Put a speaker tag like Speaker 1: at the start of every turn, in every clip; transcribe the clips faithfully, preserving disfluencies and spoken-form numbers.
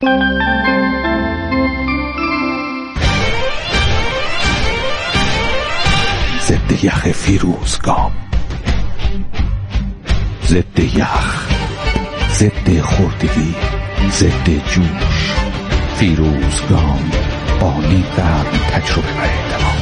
Speaker 1: ضد یخ فیروزگام، ضد یخ، ضد خردگی، ضد جوش. فیروزگام بانی قرن تجربه و اعتماد.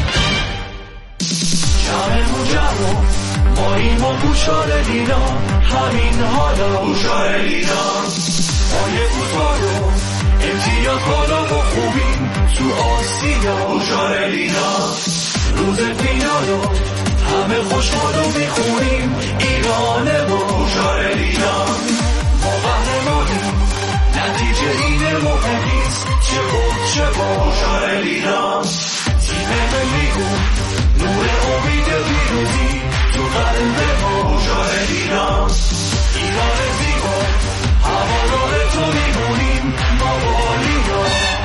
Speaker 2: جمعمون جمع ماییم و بوشار لینا، همین حالا بوشار لینا. مایه بوتارو امتیاز بالا و خوبیم تو آسیا بوشار لینا. روز فینالو همه خوشحال و میخونیم ایران ما بوشار لینا. ما قهرمانیم نتیجه اینه مهم نیست چه بود چه با بوشار لینا. تیم ملیمون نور امید پیروزی تو قلب ما بوشار لینا. ایران زیبا هوادار تو میمونیم ما با لینا.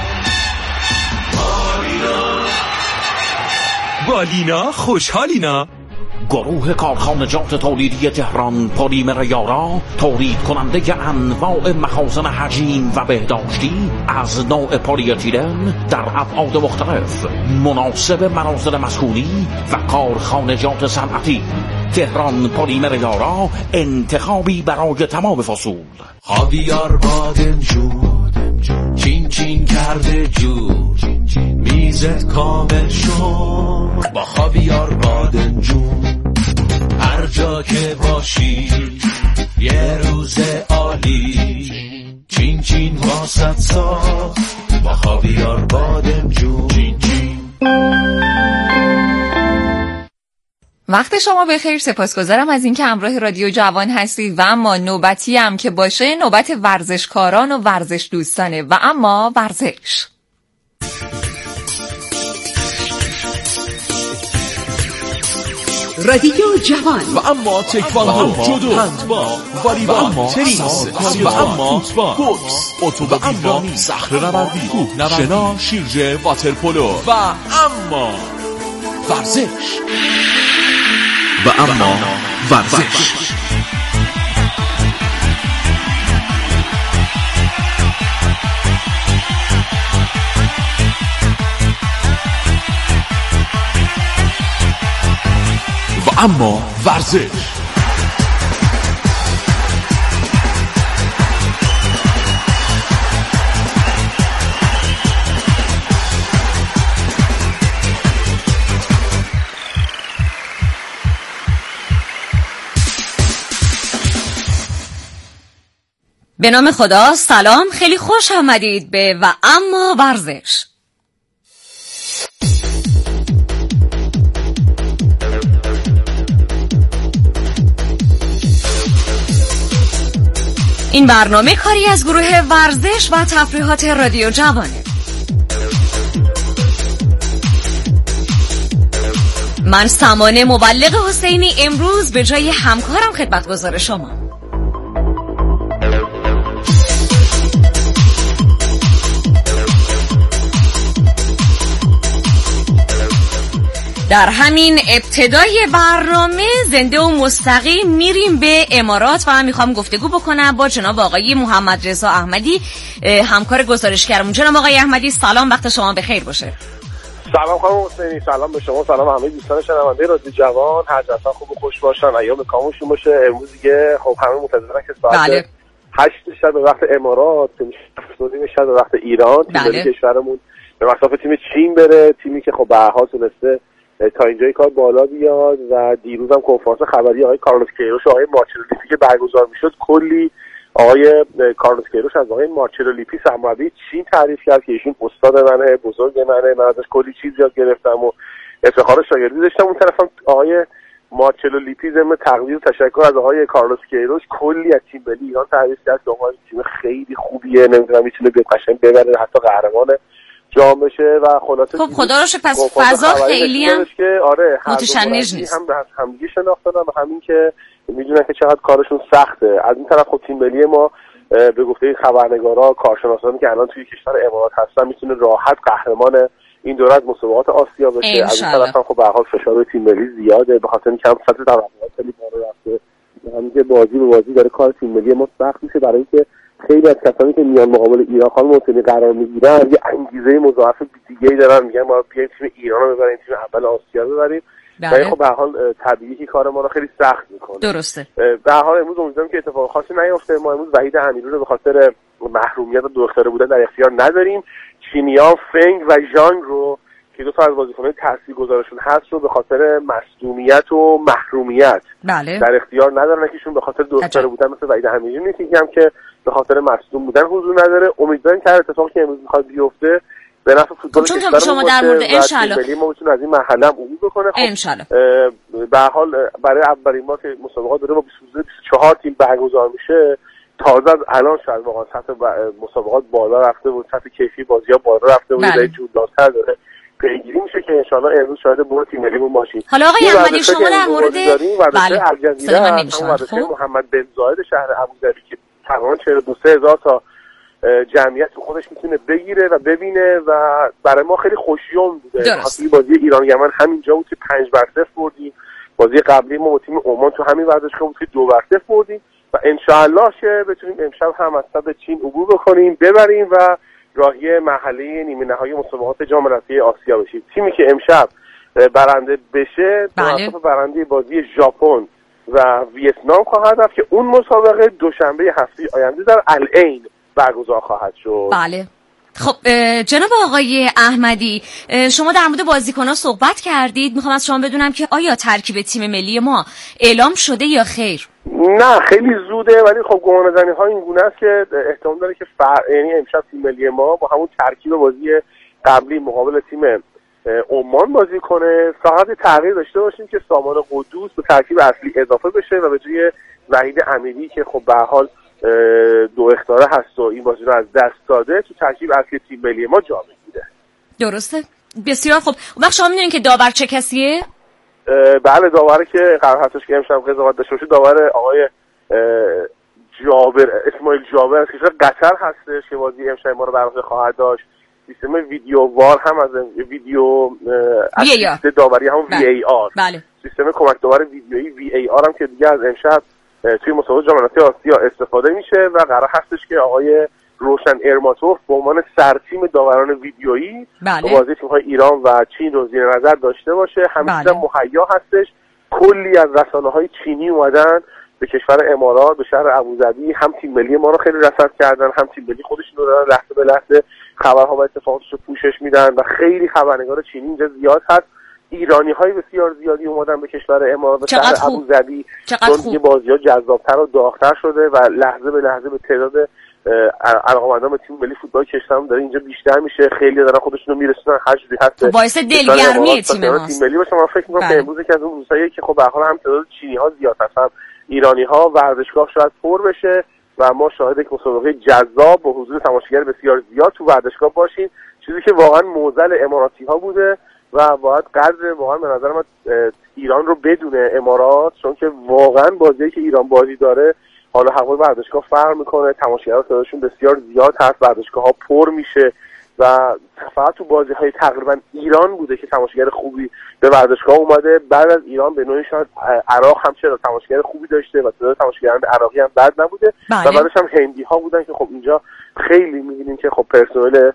Speaker 2: با لینا با لینا خوشحالینا.
Speaker 3: گروه کارخانجات تولیدی تهران پلیمر یارا تولید کننده انواع مخازن حجیم و بهداشتی از نوع پلی‌اتیلن در ابعاد مختلف مناسب منازل مسکونی و کارخانجات صنعتی. تهران پلیمر یارا، انتخابی برای تمام فصول.
Speaker 2: خاویار بادمجون چین چین کرده جون، میزت کامل شد با خاویار بادمجون. هر جا که باشی یه روز عالی، چین چین واسط ساخت با خاویار بادمجون. چین چین.
Speaker 4: وقت شما بخیر، سپاسگزارم از اینکه همراه رادیو جوان هستید و اما نوبتی هم که باشه نوبت ورزشکاران و ورزش دوستانه و اما ورزش.
Speaker 5: رادیو جوان
Speaker 6: و اما تکواندو، جودو، هندبال، والیبال، تنیس و اما بوکس، اتومبیل، و اما صخره‌نوردی، شنا، شیرجه، واترپولو و اما ورزش.
Speaker 1: و اما ورزش.
Speaker 6: و اما ورزش.
Speaker 4: به نام خدا، سلام، خیلی خوش آمدید به و اما ورزش. این برنامه کاری از گروه ورزش و تفریحات رادیو جوانه. من سمانه مبلغ حسینی امروز به جای همکارم خدمتگزار شما. در همین ابتدای برنامه زنده و مستقیم میریم به امارات و من میخوام گفتگو بکنم با جناب آقای محمد رضا احمدی، همکار گزارشگرمون. جناب آقای احمدی سلام، وقت شما بخیر باشه.
Speaker 7: سلام خانم حسینی، سلام به شما، سلام همه دوستان شنونده رادیو جوان. هر جلسه خوب و خوش باشن، ایام کامشون باشه. امروز دیگه خب همه منتظرن که ساعت
Speaker 4: بله.
Speaker 7: هشت شب به وقت امارات، هفت شب به وقت ایران تیم
Speaker 4: بله.
Speaker 7: کشورمون به مسافت تیم چین بره، تیمی که خب به هر حال تونسته تا اینجای کار بالا بیاد و دیروز هم کنفرانس خبری آقای کارلوس کیروش و آقای مارچلو لیپی که برگزار میشد، کلی آقای کارلوس کیروش از آقای مارچلو لیپی سرمربی چین تعریف کرد که ایشون استاد منه، بزرگ منه، من ازش کلی چیز یاد گرفتم و افتخار شاگردی داشتم. اون طرفم آقای مارچلو لیپی ضمن تقدیر و تشکر از آقای کارلوس کیروش کلی از تیم ملی ایران تعریف کرد که آقا تیم خیلی خوبیه، نمیدونم میتونه به قشنگ ببره، حتی قهرمان جام بشه و خلاصه
Speaker 4: خب خدا رو شکر پس فضا خیلی هم
Speaker 7: که آره
Speaker 4: متشنج نیست،
Speaker 7: هم به همدیگه شناختن و همین که میدونن که چقدر کارشون سخته. از این طرف خب تیم ملی ما به گفته خبرنگارا، کارشناسانی که الان توی کشور امارات هستن میتونه راحت قهرمان این دوره از مسابقات آسیا بشه. از این طرف هم خب به هر حال فشار تیم ملی زیاده به خاطر اینکه هم سطح توقعات خیلی بالا رفته، همین که بازی به بازی داره کار تیم ملی ما سخت میشه برای اینکه خیلی از کسانی که میان مقابل ایران خانم حسینی قرار میگیرن یه انگیزه مضاعف دیگه‌ای دارن، میگن ما بیایم تیم ایران رو ببریم، تیم اول آسیا رو ببریم.
Speaker 4: بله.
Speaker 7: خب به هر حال طبیعیه که کار ما رو خیلی سخت میکنه.
Speaker 4: درسته.
Speaker 7: به هر حال امروز امیدوارم که اتفاق خاصی نیفته. ما امروز وحید امیری رو به خاطر محرومیت و دو اختیار بودن در اختیار نداریم. چینیان فنگ و ژانگ رو که دو تا از بازیکن‌های تاثیرگذارشون هست رو به خاطر مصدومیت و محرومیت
Speaker 4: بله.
Speaker 7: در اختیار ندارن، یکیشون به خاطر دو اختیار بودن مثل وحید امیری نیست، یکی هم که به خاطر مصدوم بودن حضور نداره. امیدواریم که اتفاقی که امروز میخواد بیفته به نفع فوتبال
Speaker 4: کشورمون شما در مورد ان شاء الله
Speaker 7: ما بتونیم از این مرحله عبور بکنه.
Speaker 4: ان شاء الله
Speaker 7: به هر حال برای اولین بار که مسابقات داره با بیست و چهار تیم برگزار میشه، تازه از الان شاید واقعا سطح مسابقات بالا رفته و سطح کیفی بازی‌ها بالا رفته و یه جولازتر داره پیگیری میشه که ان شاء الله امروز شاید برد تیم ملیمون باشیم.
Speaker 4: حالا آقای احمدی شما در مورد
Speaker 7: بله الجزیره ورزشگاه محمد بن زاید شهر ابوظبی که تقریبا چهل و سه هزار تا جمعیت رو خودش میتونه بگیره و ببینه و برای ما خیلی خوشیوم بوده. اصلی بازی ایران یمن همینجا بود که پنج بر صفر بردیم. بازی قبلی ما با تیم عمان تو همین ورزشگاه بود که دو بر صفر بردیم و ان شاء الله که بتونیم امشب هم از صد چین عبور بکنیم، ببریم و راهی مرحله نیمه نهایی مسابقات جام المللی آسیا بشیم. تیمی که امشب برنده بشه
Speaker 4: بله.
Speaker 7: مناسب برنده بازی ژاپن و ویتنام خواهد رفت که اون مسابقه دوشنبه هفته آینده در العین برگزار خواهد شد.
Speaker 4: بله. خب جناب آقای احمدی، شما در مورد بازیکن‌ها صحبت کردید. میخوام از شما بدونم که آیا ترکیب تیم ملی ما اعلام شده یا خیر؟
Speaker 7: نه خیلی زوده، ولی خب گمانه‌زنی‌ها این گونه است که احتمال داره که فر... یعنی امشب تیم ملی ما با همون ترکیب بازی قبلی مقابل تیم عمان بازی کنه. فقط تغییر داشته باشیم که سامان قدوس به ترکیب اصلی اضافه بشه و به جای وحید امیری که خب به هر حال دو اختاره هست و این بازی رو از دست داده تو ترکیب اصلی تیم ملی ما جا میگیره.
Speaker 4: درسته؟ بسیار خوب. وقت شما میدونین که داور چه کسیه؟
Speaker 7: بله داوری که قرار هستش که امشب قضاوت داشته باشه داور آقای جابر اسماعیل جابر از کشور قطر هستش که بازی امشب ما رو برگزار خواهد داشت. سیستم ویدیو وار هم از ویدیو اسیست داوری هم وی ای آر.
Speaker 4: بله.
Speaker 7: سیستم کمک داور ویدیویی وی ای آر هم که دیگه از امشب توی مسابقات جام المللی آسیا استفاده میشه و قرار هستش که آقای روشن ارماتوف به عنوان سرتیم داوران ویدیویی
Speaker 4: بله.
Speaker 7: بازی تیم‌های ایران و چین رو زیر نظر داشته باشه. همیشه بله. مهیا هستش. کلی از رسانه‌های چینی اومدن به کشور امارات، به شهر ابوظبی، هم تیم ملی ما رو خیلی رصد کردن، هم تیم ملی خودشون رو دارن لحظه به لحظه خبرها و اتفاقاتش رو پوشش میدن و خیلی خبرنگار چینی اینجا زیاد هست. ایرانی‌های بسیار زیادی اومدن به کشور امارات و شهر ابوظبی چون یه بازی‌ها جذاب‌تر و داغ‌تر شده و لحظه به لحظه به تعداد علاقه‌مندان به تیم ملی فوتبال کشورمون داره اینجا بیشتر میشه. خیلی دارن خودشون رو میرسونن، هر چیزی هست
Speaker 4: باعث دلگرمی تیم ماست.
Speaker 7: تیم ملی باشه. من فکر می‌کنم که امروز که از اون روزاییه که خب به هر حال هم تعداد چینی‌ها زیاد هستن، ایرانی‌ها ورزشگاه شاید پر بشه و ما شاهد یک مسابقه جذاب با حضور تماشاگر بسیار زیاد تو ورزشگاه باشیم، چیزی که واقعا معضل اماراتی‌ها بوده و باید قدر واقعا به نظر من ایران رو بدونه امارات، چون که واقعا بازی که ایران بازی داره حالا هوای ورزشگاه فرق میکنه، تماشاگرها تعدادشون بسیار زیاد هست، ورزشگاه‌ها پر میشه و فقط تو بازی‌های تقریبا ایران بوده که تماشاگر خوبی به ورزشگاه اومده. بعد از ایران به نوعی شاید عراق هم چرا تماشاگر خوبی داشته و تعداد تماشاگران عراقی هم بد نبوده بله. و بعدش هم هندی‌ها بودن که خب اینجا خیلی می‌بینیم که خب پرسنل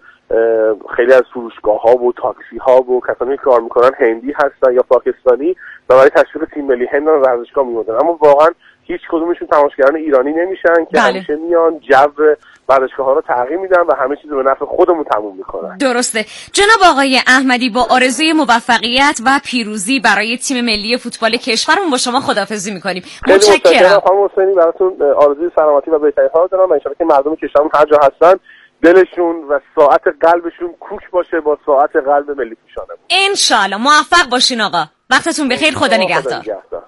Speaker 7: خیلی از فروشگاه‌ها و تاکسی‌ها و کسانی که کار می‌کنن هندی هستن یا پاکستانی و برای تشویق تیم ملی هند ورزشگاه می‌اومدن، اما واقعا هیچ کدومشون تماشاگران ایرانی نمیشن که بله. همیشه میان جو ورزشگاه‌ها رو تغییر میدن و همه چیز رو به نفع خودمون تموم میکنن.
Speaker 4: درسته. جناب آقای احمدی، با آرزوی موفقیت و پیروزی برای تیم ملی فوتبال کشورمون با شما خداحافظی میکنیم.
Speaker 7: متشکرم. خانم حسینی براتون آرزوی سلامتی و بهترین‌ها دارم. ان شاءالله که مردم کشورمون هر جا هستن دلشون و ساعت قلبشون کوک باشه با ساعت قلب ملی پوشانمون.
Speaker 4: ان شاءالله. موفق باشین آقا. وقتتون بخیر. خدا نگهدار.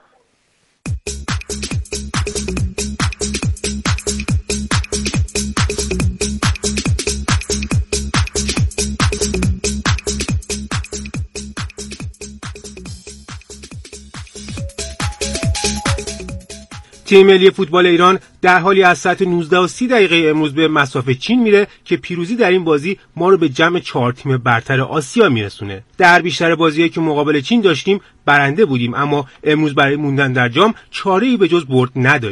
Speaker 5: تیم ملی فوتبال ایران در حالی از ساعت نوزده و سی دقیقه امروز به مصاف چین میره که پیروزی در این بازی ما رو به جمع چهار تیم برتر آسیا میرسونه. در بیشتر بازی‌هایی که مقابل چین داشتیم برنده بودیم، اما امروز برای موندن در جام چاره‌ای به جز برد نداریم.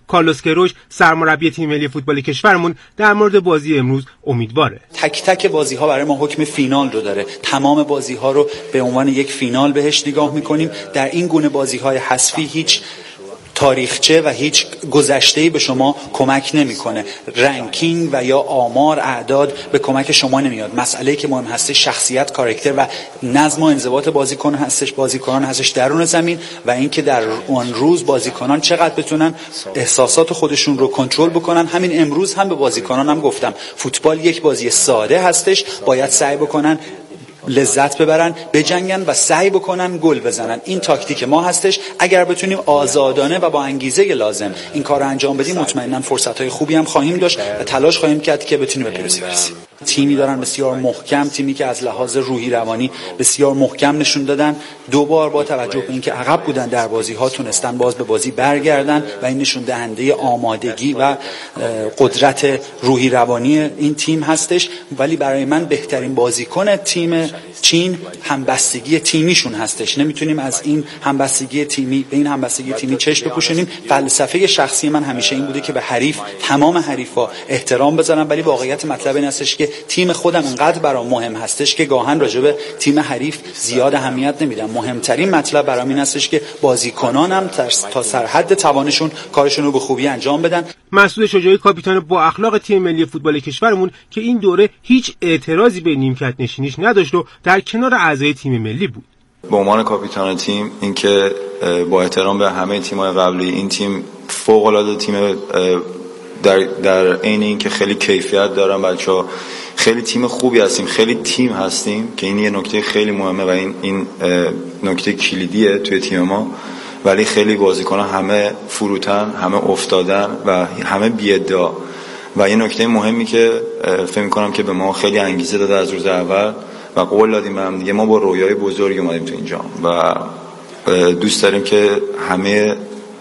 Speaker 5: کارلوس کیروش سرمربی تیم ملی فوتبال کشورمون در مورد بازی امروز امیدواره.
Speaker 8: تک تک بازی‌ها برای ما حکم فینال رو داره. تمام بازی‌ها رو به عنوان یک فینال بهش نگاه می‌کنیم. در این گونه بازی‌های حذفی هیچ تاریخچه و هیچ گذشته‌ای به شما کمک نمی‌کنه. رنکینگ و یا آمار اعداد به کمک شما نمیاد. مسئله‌ای که مهم هست شخصیت، کاراکتر و نظم و انضباط بازیکن هستش، بازیکنان هستش درون زمین و اینکه در اون روز بازیکنان چقدر بتونن احساسات خودشون رو کنترل بکنن. همین امروز هم به بازیکنان هم گفتم فوتبال یک بازی ساده هستش، باید سعی بکنن لذت ببرن، بجنگن و سعی بکنن گل بزنن. این تاکتیک ما هستش. اگر بتونیم آزادانه و با انگیزه لازم این کار رو انجام بدیم مطمئنا فرصت‌های خوبی هم خواهیم داشت و تلاش خواهیم کرد که بتونیم به پیروزی برسیم. تیمی دارن بسیار محکم، تیمی که از لحاظ روحی روانی بسیار محکم نشون دادن. دو بار با توجه به اینکه عقب بودن در بازی‌ها تونستن باز به بازی برگردن و این نشون دهنده آمادگی و قدرت روحی روانی این تیم هستش. ولی برای من بهترین بازیکن تیم چین همبستگی تیمیشون هستش. نمیتونیم از این همبستگی تیمی به این همبستگی تیمی چشم بپوشونیم. فلسفه شخصی من همیشه این بوده که به حریف، تمام حریفا احترام بذارم، ولی واقعیت مطلب این هستش که تیم خودم انقدر برام مهم هستش که گاهن راجع به تیم حریف زیاد اهمیت نمیدم. مهمترین مطلب برام این هستش که بازیکنانم تا سرحد توانشون کارشون رو به خوبی انجام بدن.
Speaker 5: مسعود شجاعی کاپیتان با اخلاق تیم ملی فوتبال کشورمون که این دوره هیچ اعتراضی به نیمکت نشینیش نداشت و در کنار اعضای تیم ملی بود.
Speaker 9: به عنوان کاپیتان تیم اینکه با احترام به همه تیم‌های قبلی این تیم فوق‌العاده تیم در در عین اینکه خیلی کیفیت دارن بچه‌ها، خیلی تیم خوبی هستیم، خیلی تیم هستیم که این یه نکته خیلی مهمه و این این نکته کلیدیه توی تیم ما. ولی خیلی بازیکن‌ها همه فروتن، همه افتادن و همه بی‌ادعا و یه نکته مهمی که فکر می‌کنم که به ما خیلی انگیزه داده از روز اول و قول دادیم به هم دیگه، ما با رویای بزرگی اومدیم تو اینجا و دوست داریم که همه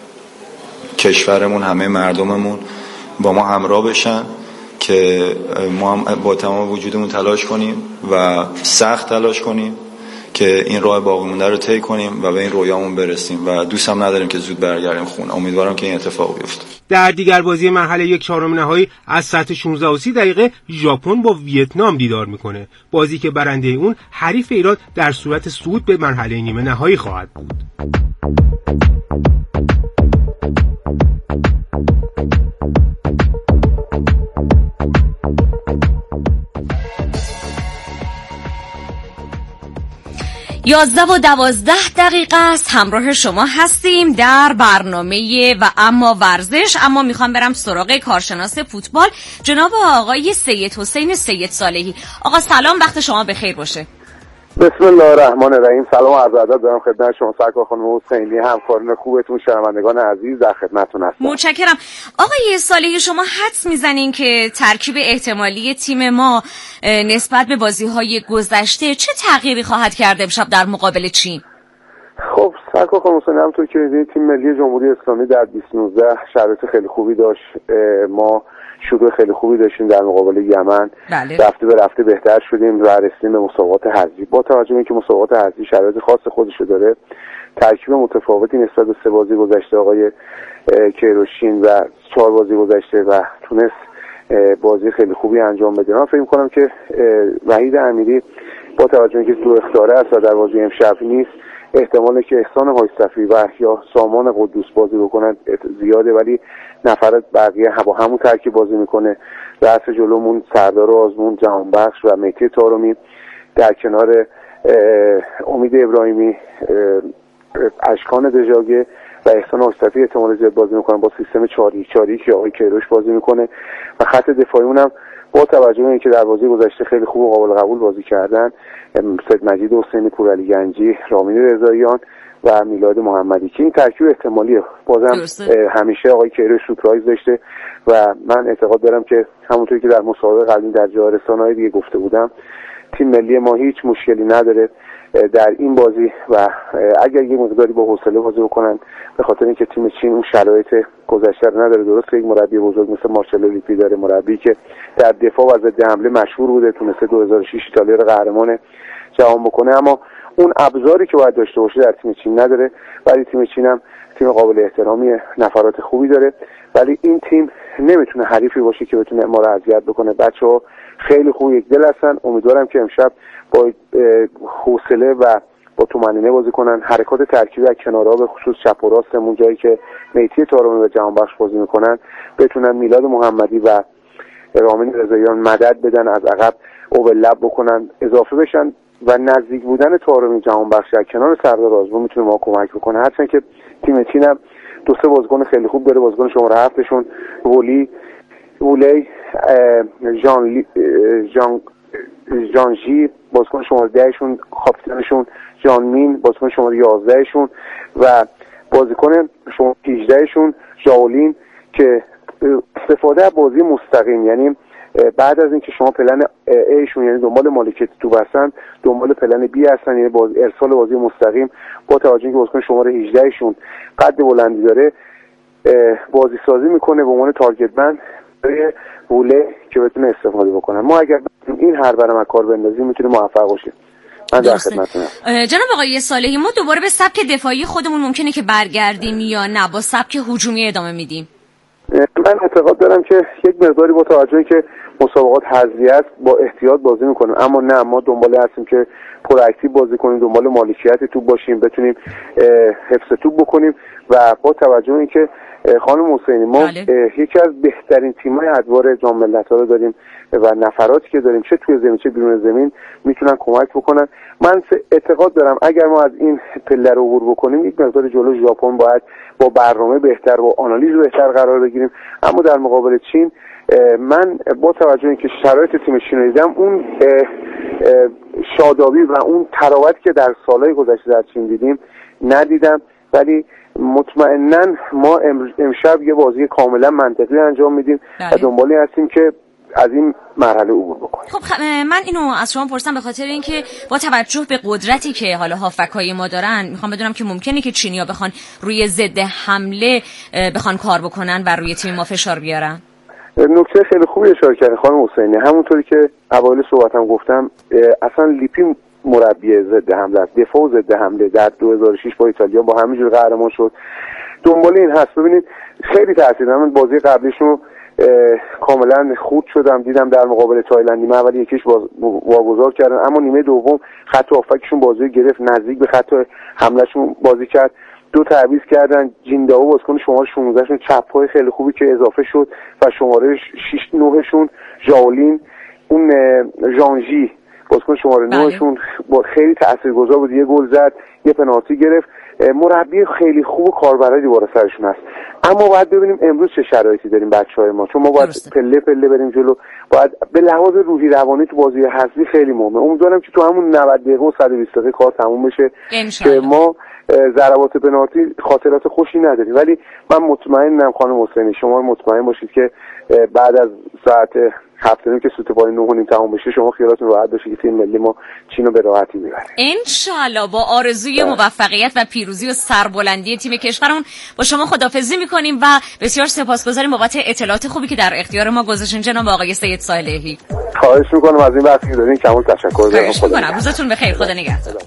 Speaker 9: کشورمون، همه مردممون با ما همراه بشن که ما هم با تمام وجودمون تلاش کنیم و سخت تلاش کنیم که این راه باقی مونده رو طی کنیم و به این رویامون برسیم و دوست هم نداریم که زود برگردیم خونه. امیدوارم که این اتفاق بیفته.
Speaker 5: در دیگر بازی مرحله یک چهارم نهایی از ساعت شانزده و سی دقیقه ژاپن با ویتنام دیدار میکنه. بازی که برنده اون حریف ایران در صورت صعود به مرحله نیمه نهایی خواهد بود.
Speaker 4: یازده و دوازده دقیقه است همراه شما هستیم در برنامه و اما ورزش. اما میخوام برم سراغ کارشناس فوتبال جناب آقای سید حسین سید صالحی. آقا سلام، وقت شما بخیر باشه.
Speaker 7: بسم الله الرحمن الرحیم. سلام و عرض ادب دارم خدمت شما سرکار خانم حسینی، همکاران خوبتون، شنوندگان عزیز، در خدمتتون هستم.
Speaker 4: متشکرم. آقای صالحی، شما حدس میزنین که ترکیب احتمالی تیم ما نسبت به بازی‌های گذشته چه تغییری خواهد کرد امشب در مقابل چین؟
Speaker 7: خب سرکار خانم حسینی، همونطور که می‌دونید تیم ملی جمهوری اسلامی در بیست نوزده شرایط خیلی خوبی داشت. ما شروع خیلی خوبی داشتیم در مقابل یمن.
Speaker 4: بله.
Speaker 7: رفته به رفته بهتر شدیم و رسیدیم به مسابقات حذفی. با توجه به اینکه مسابقات حذفی شرایط خاص خودشو داره، ترکیب متفاوتی نسبت به سه بازی گذشته آقای کیروشین و چهار بازی گذشته و تونست بازی خیلی خوبی انجام بده. من فکر می‌کنم که وحید امیری با توجه به اینکه دو اختاره است و در بازی امشب نیست، احتمالی که احسان حاج‌صفی و یا سامان قدوس بازی بکنن زیاده، ولی نفرات بقیه با همون ترکیب بازی میکنه. رأس جلومون سردار آزمون، جهانبخش و مهدی طارمی در کنار امید ابراهیمی، اشکان دژاگه و احسان حاج‌صفی احتمال زیاد بازی میکنن. با سیستم چهار یک چهار یک که آقای کیروش بازی میکنه و خط دفاعیمون هم با توجه به اینکه در بازی گذشته خیلی خوب و قابل قبول بازی کردن، سید مجید حسینی، پورعلی گنجی، رامین رضاییان و میلاد محمدی که این ترکیب احتمالیه. بازم همیشه آقای کیروش سورپرایز داشته و من اعتقاد دارم که همونطوری که در مسابقه قبلی در جای رسانه‌های دیگه گفته بودم، تیم ملی ما هیچ مشکلی نداره در این بازی و اگر یه مقداری با حوصله بازی بکنن، به خاطر اینکه تیم چین اون شرایط گذشته رو نداره. درست یک مربی بزرگ مثل مارچلو لیپی داره، مربی که در دفاع و ضد حمله مشهور بوده، تونسته دو هزار و شش ایتالیا رو قهرمان جوان بکنه، اما اون ابزاری که باید داشته باشه در تیم چین نداره. ولی تیم چین هم تیم قابل احترامی، نفرات خوبی داره، ولی این تیم نمیتونه حریفی باشه که بتونه ما رو اذیت بکنه. بچه‌ها خیلی خوب یک دل هستن. امیدوارم که امشب با حوصله و با طمأنینه بازی کنن. حرکات ترکیبی از کنارها به خصوص چپ و راستمون جایی که میتی طارمی و جهانبخش بازی میکنن بتونن میلاد محمدی و رامین رضاییان مدد بدن، از عقب اوورلپ بکنن، اضافه بشن و نزدیک بودن طارمی جهانبخش از کنار سردار آزمون میتونه ما کمک بکنه. هرچند که تیم چین هم دو سه بازیکن خیلی خوب داره. بازیکن شماره هفتشون ولی ولی جان جان جانجی، بازیکن شماره دهشون کاپیتانشون جان مین، بازیکن شماره یازدهشون و بازیکن شماره هجدهشون ژاولین که استفاده از بازی مستقیم، یعنی بعد از اینکه شما پلن ایشون یعنی دنبال مالکیت تو هستن دنبال پلن بی هستن، یعنی باز ارسال بازی مستقیم، با توجه اینکه بازیکن شماره هجدهشون قد بلندی داره بازی سازی میکنه به عنوان تارگت من برای وله که بتونه استفاده بکنن. ما اگر این هر برام کار بندازیم میتونیم موفق باشیم. من در خدمتتونم.
Speaker 4: جناب آقای صالحی، ما دوباره به سبک دفاعی خودمون ممکنه که برگردیم یا نه با سبک هجومی ادامه میدیم؟
Speaker 7: من اعتقاد دارم که یک مقداری با توجهی که مسابقات حذفی است با احتیاط بازی میکنیم، اما نه، ما دنبال هستیم که پرواکتیو بازی کنیم، دنبال مالکیت توپ باشیم، بتونیم حفظ توپ بکنیم و با توجه اینکه خانم حسینی ما بله. یکی از بهترین تیم‌های ادوار جام ملت‌ها رو داریم و نفراتی که داریم چه توی زمین چه بیرون زمین میتونن کمک بکنن. من اعتقاد دارم اگر ما از این پله رو عبور بکنیم یک مقدار جلو ژاپن باید با برنامه بهتر و آنالیز بهتر قرار بگیریم، اما در مقابل چین من با توجه اینکه شرایط تیم چین رو دیدم اون شادابی و اون تراوتی که در سالهای گذشته در چین دیدیم ندیدم. ولی مطمئناً ما امشب یه بازی کاملا منطقی انجام میدیم و دنبالی هستیم که از این مرحله عبور بکنیم.
Speaker 4: خب من اینو از شما پرسم به خاطر اینکه با توجه به قدرتی که حالا هافبک‌های ما دارن میخوام بدونم که ممکنه که چینی‌ها بخوان روی ضد حمله بخوان کار بکنن و روی تیم ما فشار بیارن.
Speaker 7: نکته خیلی خوبی اشاره کردین خانم حسینی. همونطوری که اوایل صحبتم گفتم اصلا لیپی مربی ضد حمله است، دفاع و ضد حمله در دو هزار و شش با ایتالیا با همینجور قهرمان شد. دنبال این هست. ببینید خیلی تاثیر داره. من بازی قبلیشون کاملا خورد شدم، دیدم در مقابل تایلند نیمه اول یکیش واگذار کردن، اما نیمه دوم خط هافبکشون بازی گرفت، نزدیک به خط حملهشون بازی کرد، دو تعویض کردن. جینداو بازیکن شماره شانزده شون چپ پای خیلی خوبی که اضافه شد و شماره شش نه شون ژاولین، اون ژانژی بازیکن شماره نه شون با خیلی تاثیرگذار بود، یه گل زد، یه پنالتی گرفت. مربی خیلی خوب و کاربردی بالا سرشون هست، اما باید ببینیم امروز چه شرایطی داریم بچهای ما، چون ما باید پله پله بریم جلو. باید به لحاظ روحی روانی تو بازی حذفی خیلی مهمه. امیدوارم که تو همون نود دقیقه و صد و بیست دقیقه کار تموم بشه که ما ضربات پنالتی خاطرات خوشی نداریم. ولی من مطمئنم خانم حسینی، شما مطمئن باشید که بعد از ساعت هفت نیم که سوت پای نه و نیم تموم بشه شما خیالاتون راحت باشه که تیم ملی ما چین رو به راحتی میبره
Speaker 4: ان شاء الله. با آرزوی موفقیت و پیروزی و سربلندی تیم کشورمون با شما خداحافظی میکنیم و بسیار سپاسگزاریم بابت اطلاعات خوبی که در اختیار ما گذاشتین جناب آقای سید صالحی.
Speaker 7: خواهش میکنم از این بحثی که دارین. کامل تشکر دارم.
Speaker 4: خواهش میکنم. روزتون بخیر. خدا نگهدار.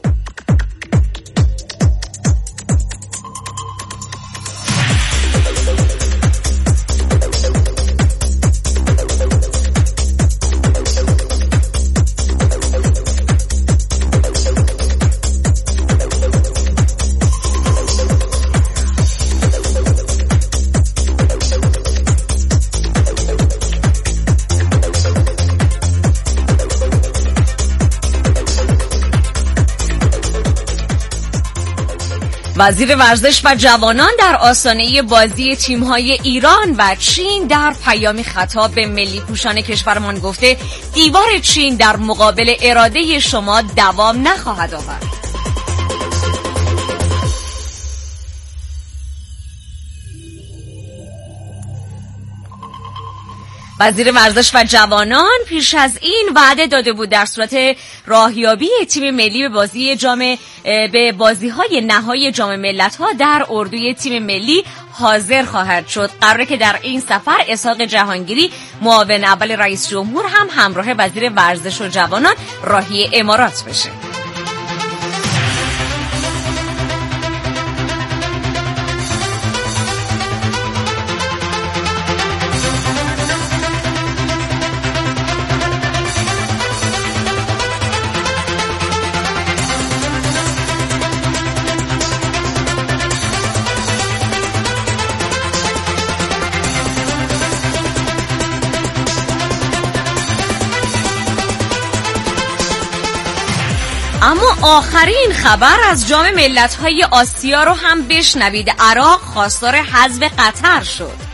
Speaker 4: وزیر ورزش و جوانان در آستانه بازی تیم‌های ایران و چین در پیامی خطاب به ملی پوشان کشورمان گفته دیوار چین در مقابل اراده شما دوام نخواهد آورد. وزیر ورزش و جوانان پیش از این وعده داده بود در صورت راهیابی تیم ملی به بازی جام به بازی‌های نهایی جام ملت‌ها در اردوی تیم ملی حاضر خواهد شد. قراره که در این سفر اسحاق جهانگیری معاون اول رئیس جمهور هم همراه وزیر ورزش و جوانان راهی امارات بشه. اما آخرین خبر از جام ملت‌های آسیا رو هم بشنوید. عراق خواستار حذف قطر شد.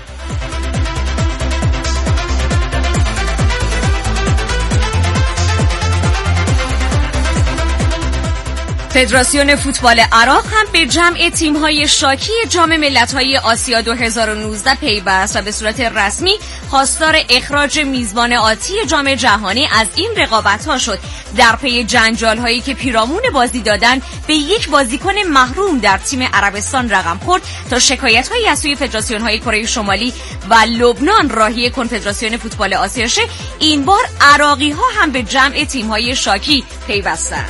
Speaker 4: فدراسیون فوتبال عراق هم به جمع تیم‌های شاکی جام ملت‌های آسیا دو هزار و نوزده پیوست و به صورت رسمی خواستار اخراج میزبان آتی جام جهانی از این رقابت‌ها شد، در پی جنجال‌هایی که پیرامون بازی دادن به یک بازیکن محروم در تیم عربستان رقم خورد تا شکایت‌هایی از سوی فدراسیون‌های کره شمالی و لبنان راهی کنفدراسیون فوتبال آسیا شد. این بار عراقی‌ها هم به جمع تیم‌های شاکی پیوستند.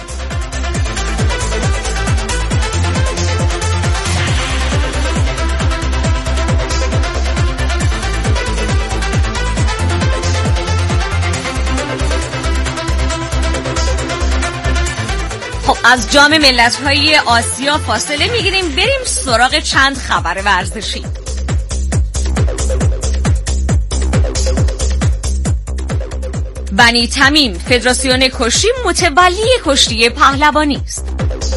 Speaker 4: خب از جام ملت‌های آسیا فاصله میگیریم، بریم سراغ چند خبر ورزشی. بنی تمیم فدراسیون کشتی متولی کشتی پهلوانی است.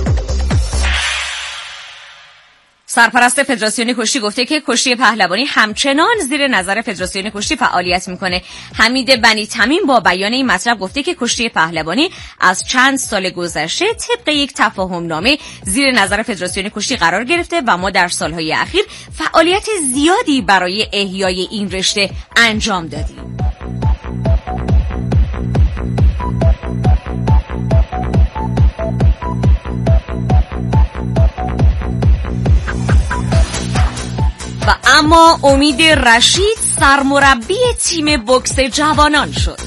Speaker 4: سرپرست فدراسیون کشتی گفته که کشتی پهلوانی همچنان زیر نظر فدراسیون کشتی فعالیت میکنه. حمید بنی تمیم با بیان این مطلب گفته که کشتی پهلوانی از چند سال گذشته طبق یک تفاهم نامه زیر نظر فدراسیون کشتی قرار گرفته و ما در سالهای اخیر فعالیت زیادی برای احیای این رشته انجام دادیم. و اما امید رشید سرمربی تیم بوکس جوانان شد.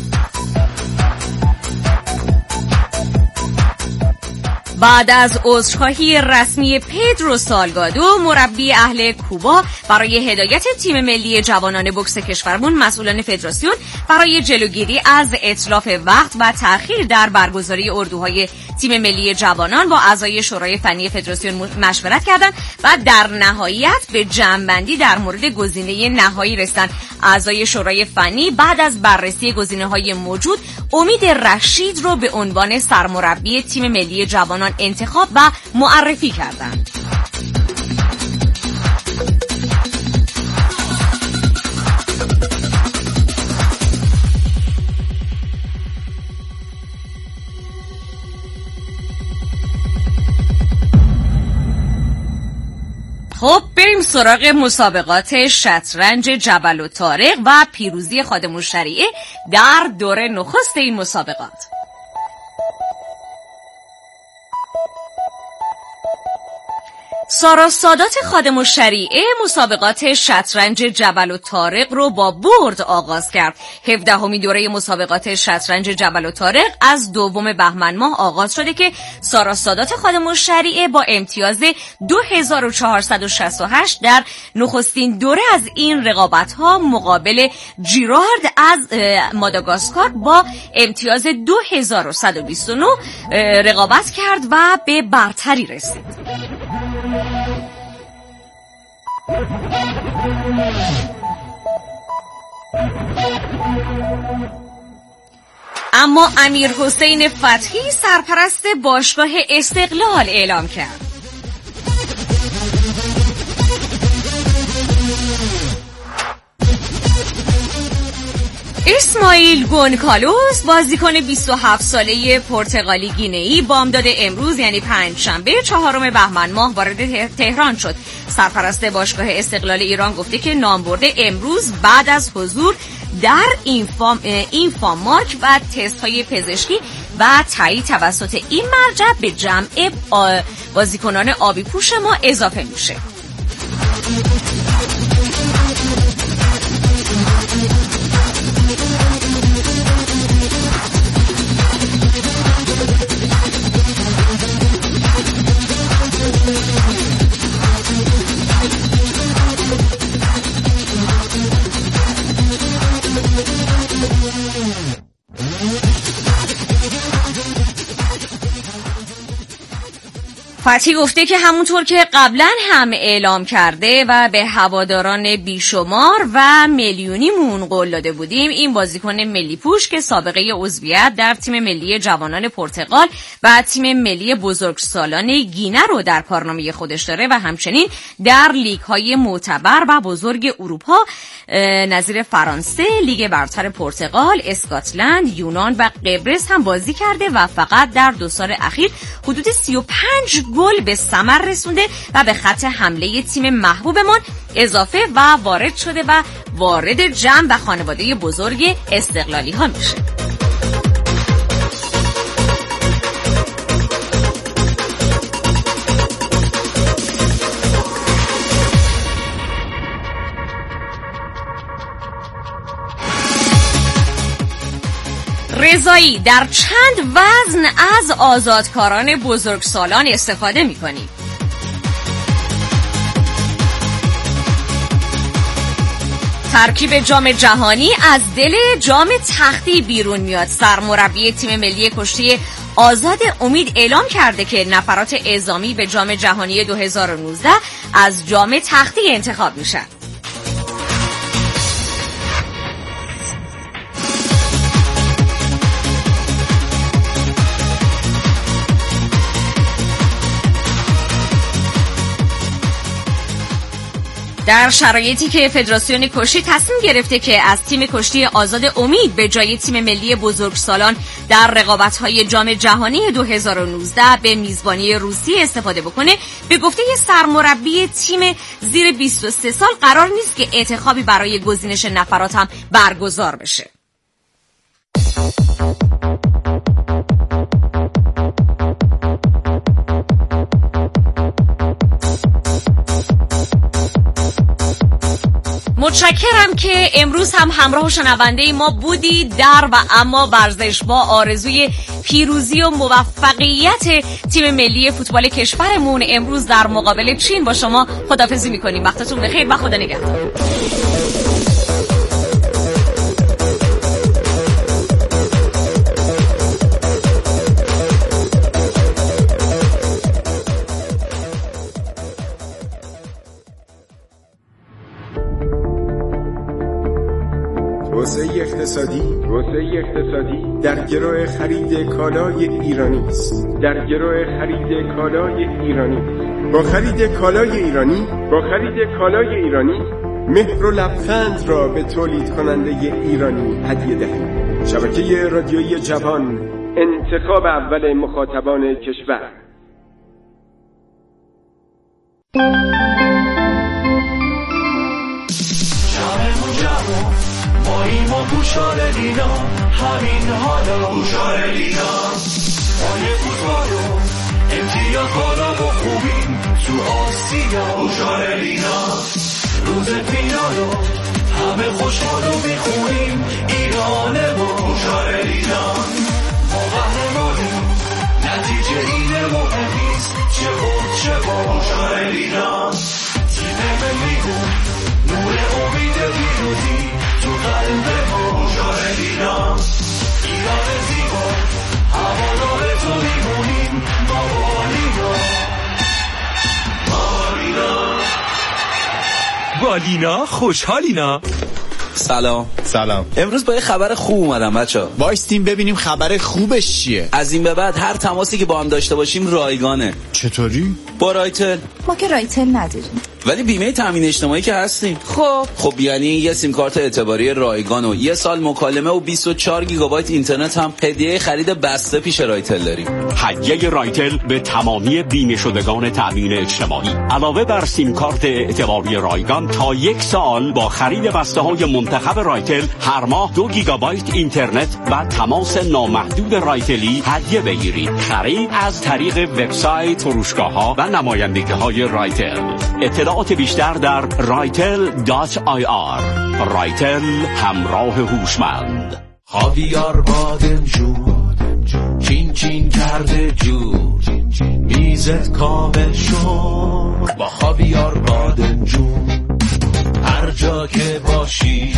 Speaker 4: بعد از عذرخواهی رسمی پدرو سالگادو، مربی اهل کوبا، برای هدایت تیم ملی جوانان بوکس کشورمون، مسئولان فدراسیون برای جلوگیری از اتلاف وقت و تأخیر در برگزاری اردوهای تیم ملی جوانان با اعضای شورای فنی فدراسیون مشورت کردند و در نهایت به جمع‌بندی در مورد گزینه نهایی رسیدند. اعضای شورای فنی بعد از بررسی گزینه‌های موجود امید رشید رو به عنوان سرمربی تیم ملی جوانان انتخاب و معرفی کردند. خب بریم سراغ مسابقات شطرنج جبل و طارق و پیروزی خادم الشریعه در دوره نخست این مسابقات. سارا سادات خادم الشریعه مسابقات شطرنج جبل و طارق رو با برد آغاز کرد. هفدهمین دوره مسابقات شطرنج جبل و طارق از دوم بهمن ماه آغاز شده که سارا سادات خادم الشریعه با امتیاز دو هزار و چهارصد و شصت و هشت در نخستین دوره از این رقابت‌ها مقابل جیرارد از ماداگاسکار با امتیاز دو هزار و صد و بیست و نه رقابت کرد و به برتری رسید. اما امیر حسین فتحی سرپرست باشگاه استقلال اعلام کرد اسماعیل گونکالوس بازیکن بیست و هفت ساله پرتغالی گینه‌ای بامداد امروز یعنی پنج شنبه چهارم بهمن ماه وارد تهران شد. سرپرست باشگاه استقلال ایران گفته که نامبرد امروز بعد از حضور در اینفام اینفامارک و تست‌های پزشکی و تایید توسط این مرجع به جمع بازیکنان آبی پوش ما اضافه میشه. فتحی گفته که همونطور که قبلا هم اعلام کرده و به هواداران بیشمار و میلیونیمون قول داده بودیم، این بازیکن ملی پوش که سابقه عضویت در تیم ملی جوانان پرتغال و تیم ملی بزرگسالان گینه رو در کارنامه خودش داره و همچنین در لیگ‌های معتبر و بزرگ اروپا نظیر فرانسه، لیگ برتر پرتغال، اسکاتلند، یونان و قبرس هم بازی کرده و فقط در دو سال اخیر حدود سی و پنج گل به ثمر رسونده و به خط حمله تیم محبوبمان اضافه و وارد شده و وارد جمع و خانواده بزرگ استقلالی ها میشه. رضایی در چند وزن از آزادکاران بزرگسالان استفاده می‌کنی؟ ترکیب جام جهانی از دل جام تختی بیرون میاد. سرمربی تیم ملی کشتی آزاد امید اعلام کرده که نفرات اعزامی به جام جهانی دو هزار و نوزده از جام تختی انتخاب میشن. در شرایطی که فدراسیون کشتی تصمیم گرفته که از تیم کشتی آزاد امید به جای تیم ملی بزرگسالان در رقابت‌های جام جهانی دو هزار و نوزده به میزبانی روسیه استفاده بکنه، به گفته سرمربی تیم زیر بیست و سه سال قرار نیست که انتخابی برای گزینش نفرات هم برگزار بشه. متشکرم که امروز هم همراه شنونده ما بودی در و اما ورزش با آرزوی پیروزی و موفقیت تیم ملی فوتبال کشورمون امروز در مقابل چین با شما خداحافظی میکنیم. وقتتون بخیر و خدا نگهدار.
Speaker 10: توسعه اقتصادی توسعه اقتصادی در گرو خرید کالای ایرانی است. در گرو خرید کالای ایرانی با خرید کالای ایرانی با خرید کالای ایرانی مهر و لبخند را به تولید کننده ایرانی هدیه دهید. شبکه رادیویی جوان، انتخاب اول مخاطبان کشور.
Speaker 2: ماییم و گوشار لینا همین حالا گوشار لینا مای فوتبالو امتیاز بالا و خوبیم تو آسیا گوشار لینا روز فینالو همه خوشحال و میخونیم ایران ما گوشار لینا ما قهرمانیم نتیجه اینه مهم نیست چه بود چه با گوشار لینا تیم ملیمون نور امید پیروزی تو قلب ما گوشار لینا ایران زیبا هوادار تو میمونیم ما با لینا ما لینا با لینا خوشحالینا.
Speaker 11: سلام.
Speaker 12: سلام.
Speaker 11: امروز با یه خبر خوب اومدم بچه‌ها.
Speaker 12: وایستیم ببینیم خبر خوبش چیه.
Speaker 11: از این به بعد هر تماسی که با هم داشته باشیم رایگانه.
Speaker 12: چطوری؟
Speaker 11: با رایتل.
Speaker 13: ما که رایتل نداریم.
Speaker 11: ولی بیمه تامین اجتماعی که هستیم.
Speaker 13: خب
Speaker 11: خب یعنی یه سیم کارت اعتباری رایگان و یه سال مکالمه و بیست و چهار گیگابایت اینترنت هم هدیه خرید بسته پیش رایتل داریم.
Speaker 14: هدیه رایتل به تمامی بیمه شدگان تامین اجتماعی. علاوه بر سیم کارت اعتباری رایگان تا یک سال با خرید بسته های منتخب رایتل هر ماه دو گیگابایت اینترنت و تماس نامحدود رایتلی هدیه بگیرید. خرید از طریق وبسایت، فروشگاه‌ها و نمایندگی‌های رایتل. اطلاعات بیشتر در رایتل دات آی آر. رایتل، همراه هوشمند.
Speaker 2: خاویار بادمجون چین چین کرده جور میزت کامل شد با خاویار بادمجون هر جا که باشی